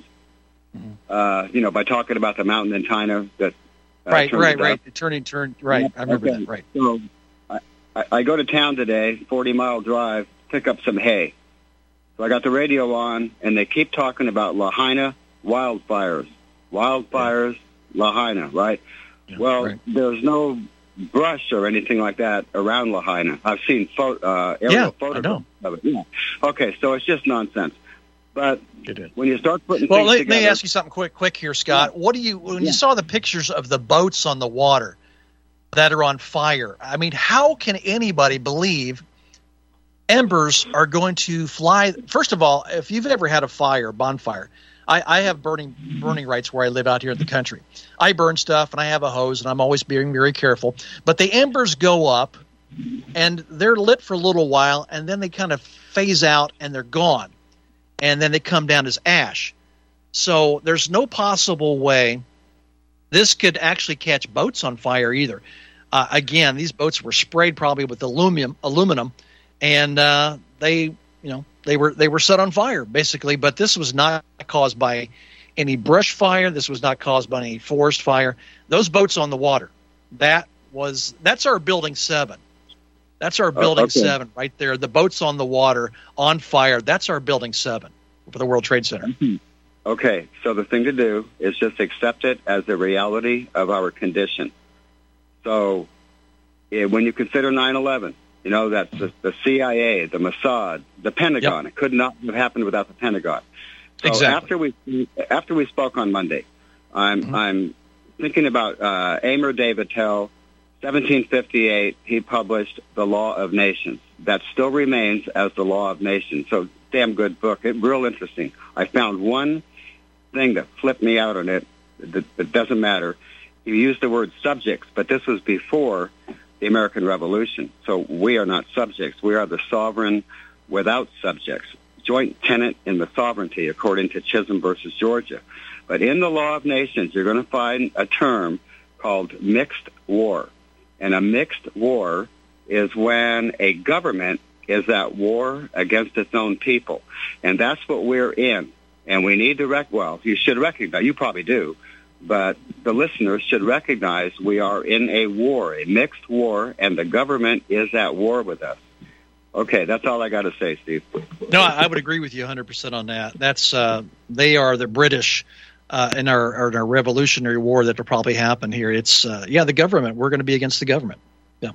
By talking about the mountain in China that right. Turn. Right. I remember that. Right. So I go to town today, 40-mile drive, pick up some hay. So I got the radio on, and they keep talking about Lahaina wildfires, Lahaina, right? Yeah, well, there's no brush or anything like that around Lahaina. I've seen aerial photographs of it. Yeah. Okay, so it's just nonsense. But when you start putting things together... Let me ask you something quick here, Scott. Yeah. What do you, when you saw the pictures of the boats on the water that are on fire, I mean, how can anybody believe embers are going to fly? First of all, if you've ever had a bonfire, I have burning rights where I live out here in the country. I burn stuff, and I have a hose, and I'm always being very careful. But the embers go up, and they're lit for a little while, and then they kind of phase out, and they're gone. And then they come down as ash. So there's no possible way this could actually catch boats on fire either. Again, these boats were sprayed probably with aluminum, and they were set on fire basically. But this was not caused by any brush fire. This was not caused by any forest fire. Those boats on the water, that's our Building 7. That's our Building 7 right there. The boats on the water on fire. That's our Building 7 for the World Trade Center. Mm-hmm. Okay, so the thing to do is just accept it as the reality of our condition. So when you consider 9/11, that's the CIA, the Mossad, the Pentagon. Yep. It could not have happened without the Pentagon. So exactly. After we spoke on Monday, I'm thinking about Amor Davitel. 1758, he published The Law of Nations. That still remains as The Law of Nations. So, damn good book. Real interesting. I found one thing that flipped me out on it that doesn't matter. He used the word subjects, but this was before the American Revolution. So we are not subjects. We are the sovereign without subjects. Joint tenant in the sovereignty, according to Chisholm versus Georgia. But in the Law of Nations, you're going to find a term called mixed war. And a mixed war is when a government is at war against its own people. And that's what we're in. And we need to you should recognize, you probably do, but the listeners should recognize we are in a war, a mixed war, and the government is at war with us. Okay, that's all I got to say, Steve. No, I would agree with you 100% on that. That's they are the British in our Revolutionary War that will probably happen here. It's the government. We're going to be against the government. Yeah,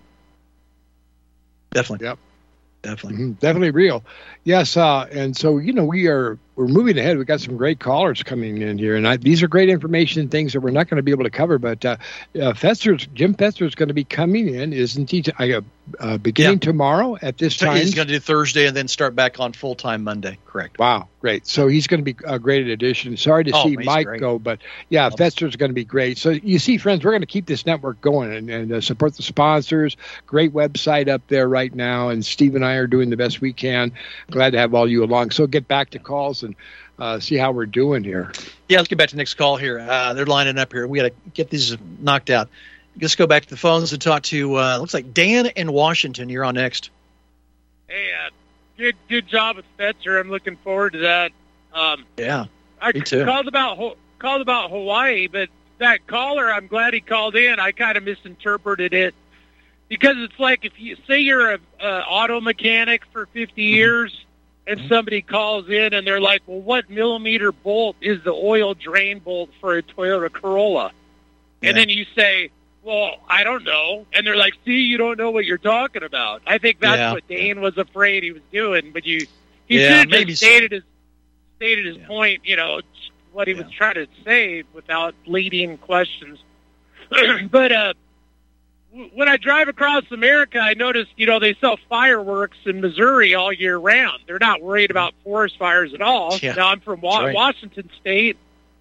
definitely. Yep. Definitely. Mm-hmm. Definitely real. Yes. And so, we're moving ahead. We got some great callers coming in here, and these are great information, things that we're not going to be able to cover, but Jim Fetzer is going to be coming in, isn't he? Beginning tomorrow at this time. He's going to do Thursday and then start back on full-time Monday. Correct. Wow. Great. So he's going to be a great addition. Sorry to see Mike go, but Fetzer's going to be great. So you see, friends, we're going to keep this network going and support the sponsors. Great website up there right now. And Steve and I are doing the best we can. Glad to have all you along. So get back to calls and see how we're doing here. Yeah, let's get back to the next call here. They're lining up here. We got to get these knocked out. Let's go back to the phones and talk to, looks like Dan in Washington. You're on next. Hey, good job with Fetzer. I'm looking forward to that. Me too. Called about Hawaii, but that caller, I'm glad he called in. I kind of misinterpreted it because it's like if you say you're an auto mechanic for 50 years and somebody calls in and they're like, well, what millimeter bolt is the oil drain bolt for a Toyota Corolla? And then you say, well, I don't know. And they're like, see, you don't know what you're talking about. I think that's what Dane was afraid he was doing. But he should have just stated his point, what he was trying to say without leading questions. But when I drive across America, I noticed, they sell fireworks in Missouri all year round. They're not worried about forest fires at all. Yeah. Now, I'm from Washington State.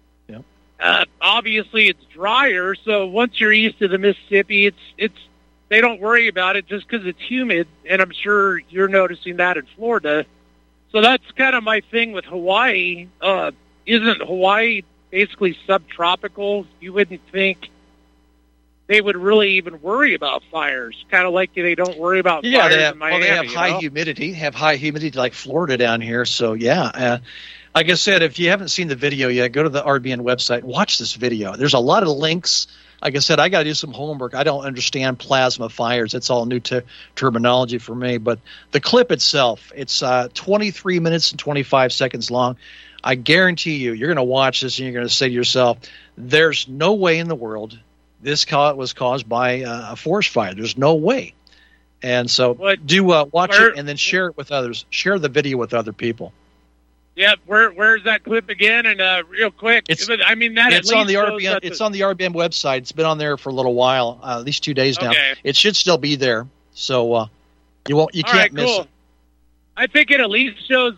Obviously it's drier, so once you're east of the Mississippi, it's they don't worry about it just because it's humid, and I'm sure you're noticing that in Florida. So that's kind of my thing with Hawaii. Isn't Hawaii basically subtropical? You wouldn't think they would really even worry about fires. Kind of like they don't worry about fires in Miami. They have high humidity like Florida down here. So, yeah. Like I said, if you haven't seen the video yet, go to the RBN website and watch this video. There's a lot of links. Like I said, I got to do some homework. I don't understand plasma fires. It's all new terminology for me. But the clip itself, it's 23 minutes and 25 seconds long. I guarantee you're going to watch this and you're going to say to yourself, there's no way in the world this was caused by a forest fire. There's no way. And so watch it and then share it with others. Share the video with other people. Yeah, where's that clip again? And real quick, it's on the RBN. It's on the RBN website. It's been on there for a little while, at least 2 days now. Okay. It should still be there, so you can't miss it. I think it at least shows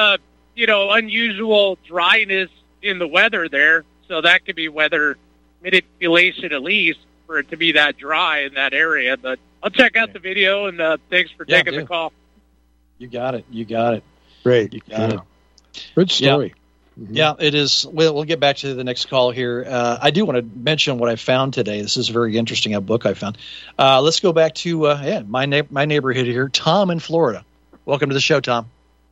unusual dryness in the weather there, so that could be weather manipulation at least for it to be that dry in that area. But I'll check out the video, and thanks for taking the call. You got it. Great. You got it. Good story. Yeah, it is. We'll get back to the next call here. I do want to mention what I found today. This is very interesting, a book I found. Let's go back to my neighborhood here, Tom in Florida. Welcome to the show, Tom.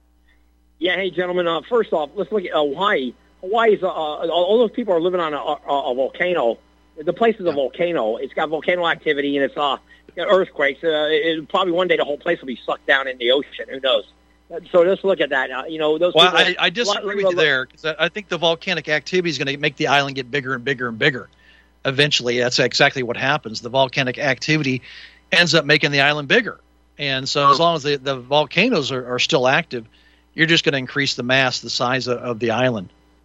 Yeah, hey, gentlemen. First off, let's look at Hawaii. Hawaii's all those people are living on a volcano. The place is a volcano. It's got volcano activity, and it's got earthquakes. Probably one day the whole place will be sucked down in the ocean. Who knows? So let's look at that. Those. Well, I disagree with you there, because I think the volcanic activity is going to make the island get bigger and bigger and bigger. Eventually, that's exactly what happens. The volcanic activity ends up making the island bigger. And so as long as the volcanoes are still active, you're just going to increase the mass, the size of the island.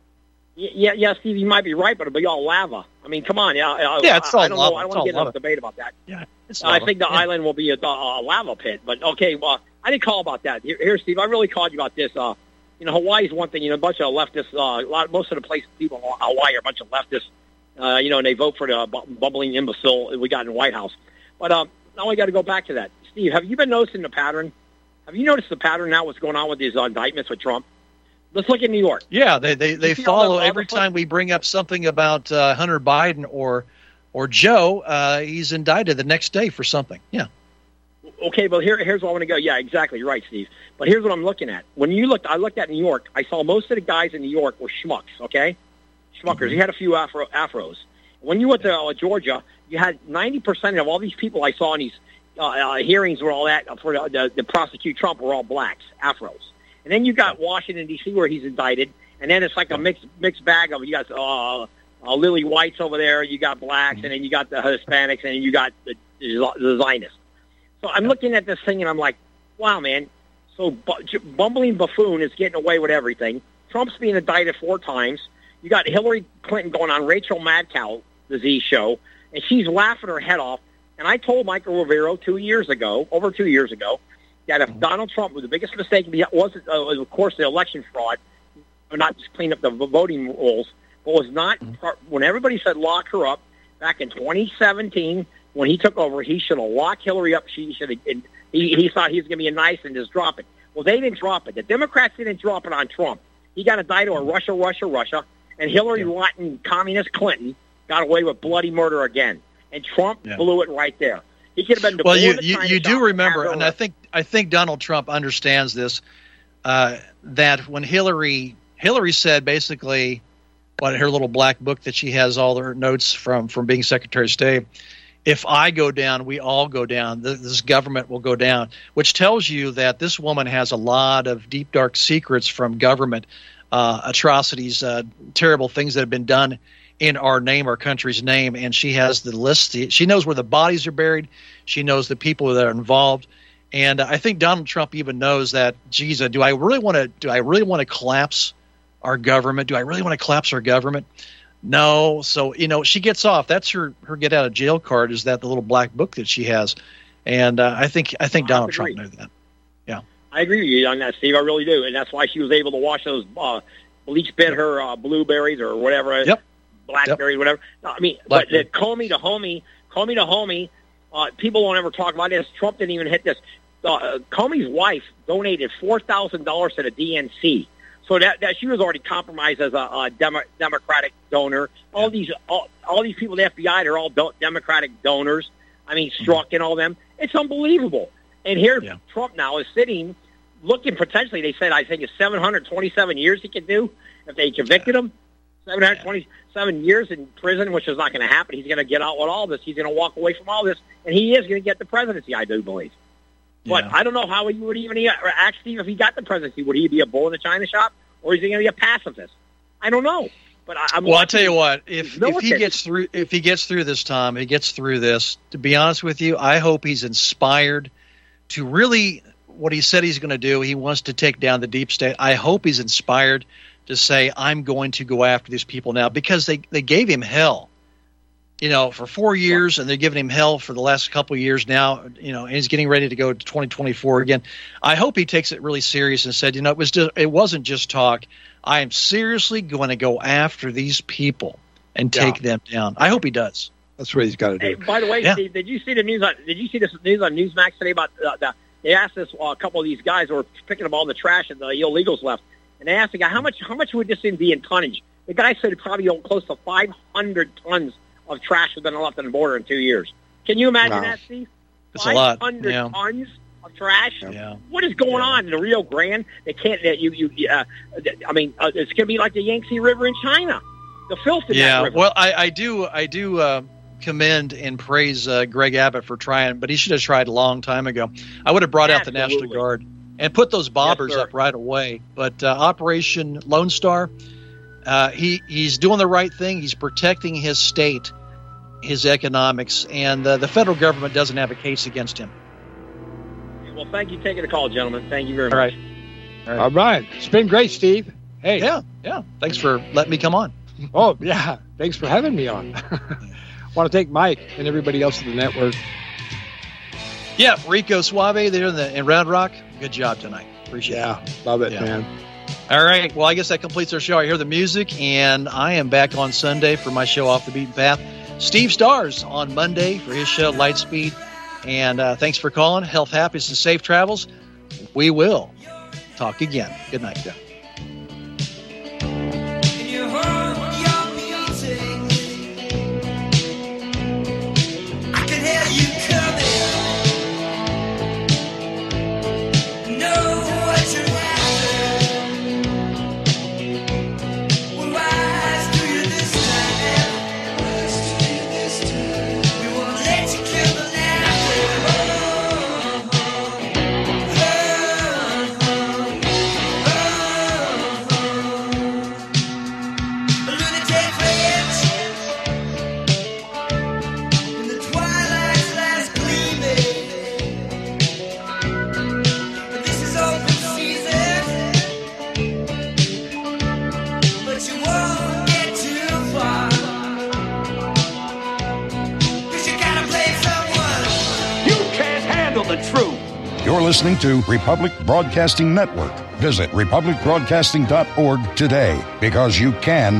Yeah, Steve, you might be right, but it'll be all lava. I mean, come on. It's all lava. I don't want to get into a debate about that. Yeah, I think the island will be a lava pit. But, okay, well, I didn't call about that. Here, Steve, I really called you about this. Hawaii's one thing. A bunch of leftists, most of the places people in Hawaii are a bunch of leftists, and they vote for the bumbling imbecile we got in the White House. But now we got to go back to that. Steve, have you been noticing the pattern? Have you noticed the pattern now, what's going on with these indictments with Trump? Let's look at New York. Yeah, they follow every time we bring up something about Hunter Biden or Joe, he's indicted the next day for something. Yeah. Okay, but here's where I want to go. Yeah, exactly. You're right, Steve. But here's what I'm looking at. I looked at New York. I saw most of the guys in New York were schmucks, okay? Schmuckers. Mm-hmm. You had a few afros. When you went to Georgia, you had 90% of all these people I saw in these hearings were all that for the prosecute Trump were all blacks, afros. And then you got Washington, D.C., where he's indicted, and then it's like a mixed bag of, you got lily whites over there, you got blacks, and then you got the Hispanics, and then you got the Zionists. So I'm looking at this thing, and I'm like, wow, man. So bumbling buffoon is getting away with everything. Trump's being indicted 4 times. You got Hillary Clinton going on Rachel Maddow, the Z show, and she's laughing her head off. And I told Michael Rivero over 2 years ago, that if Donald Trump was the biggest mistake, was of course the election fraud, not just clean up the voting rules, but was not when everybody said lock her up back in 2017 when he took over. He should have locked Hillary up. He thought he was going to be nice and just drop it. Well, they didn't drop it. The Democrats didn't drop it on Trump. He got indicted on Russia, and Hillary Clinton, communist Clinton, got away with bloody murder again. And Trump blew it right there. He could have been. Well, you do remember, and I think Donald Trump understands this. That when Hillary said basically, her little black book that she has all her notes from being Secretary of State. If I go down, we all go down. This government will go down, which tells you that this woman has a lot of deep, dark secrets from government atrocities, terrible things that have been done in our name, our country's name, and she has the list. She knows where the bodies are buried. She knows the people that are involved, and I think Donald Trump even knows that. Jesus, do I really want to collapse our government? Do I really want to collapse our government? No. So she gets off. That's her get out of jail card. Is that the little black book that she has? And I think Donald Trump knew that. Yeah, I agree with you on that, Steve. I really do, and that's why she was able to wash those bleach bit her blueberries or whatever. Yep. Blackberry, whatever. No, I mean, but the Comey to homie, people don't ever talk about this. Trump didn't even hit this. Comey's wife donated $4,000 to the DNC. So that she was already compromised as a Democratic donor. All these people, the FBI, they're all Democratic donors. I mean, Strzok and all them. It's unbelievable. And here Trump now is sitting, looking potentially. They said I think it's 727 years he could do if they convicted him. 727 years in prison, which is not going to happen. He's going to get out with all this. He's going to walk away from all this, and he is going to get the presidency, I do believe. But I don't know how he would even act, Steve, if he got the presidency. Would he be a bull in the china shop, or is he going to be a pacifist? I don't know. But I'll tell you what. If he gets through this time, he gets through this. To be honest with you, I hope he's inspired to really what he said he's going to do. He wants to take down the deep state. I hope he's inspired to say, I'm going to go after these people now, because they gave him hell, for 4 years, and they're giving him hell for the last couple of years now, and he's getting ready to go to 2024 again. I hope he takes it really serious and said, it wasn't just talk. I am seriously going to go after these people and take them down. I hope he does. That's what he's got to do. Hey, by the way, Steve, did you see the news? Did you see this news on Newsmax today about they asked this a couple of these guys who were picking up all the trash and the illegals left. And they asked the guy, how much would this thing be in tonnage? The guy said it probably close to 500 tons of trash has been left on the border in 2 years. Can you imagine that, Steve? It's a lot. 500 tons of trash. Yeah. What is going on in the Rio Grande? They can't. It's going to be like the Yangtze River in China. The filth in that river. Well, I do commend and praise Greg Abbott for trying, but he should have tried a long time ago. I would have brought out the National Guard and put those bobbers up right away. But Operation Lone Star, he's doing the right thing. He's protecting his state, his economics, and the federal government doesn't have a case against him. Well, thank you for taking the call, gentlemen. Thank you very much. All right. It's been great, Steve. Hey. Yeah. Thanks for letting me come on. Oh, yeah. Thanks for having me on. Want to thank Mike and everybody else in the network. Yeah, Rico Suave there in Round Rock. Good job tonight. Appreciate it. Love it, man. All right. Well, I guess that completes our show. I hear the music, and I am back on Sunday for my show Off the Beaten Path. Steve Stars on Monday for his show Lightspeed. And thanks for calling. Health, happiness, and safe travels. We will talk again. Good night, Jeff. You're listening to Republic Broadcasting Network. Visit republicbroadcasting.org today, because you can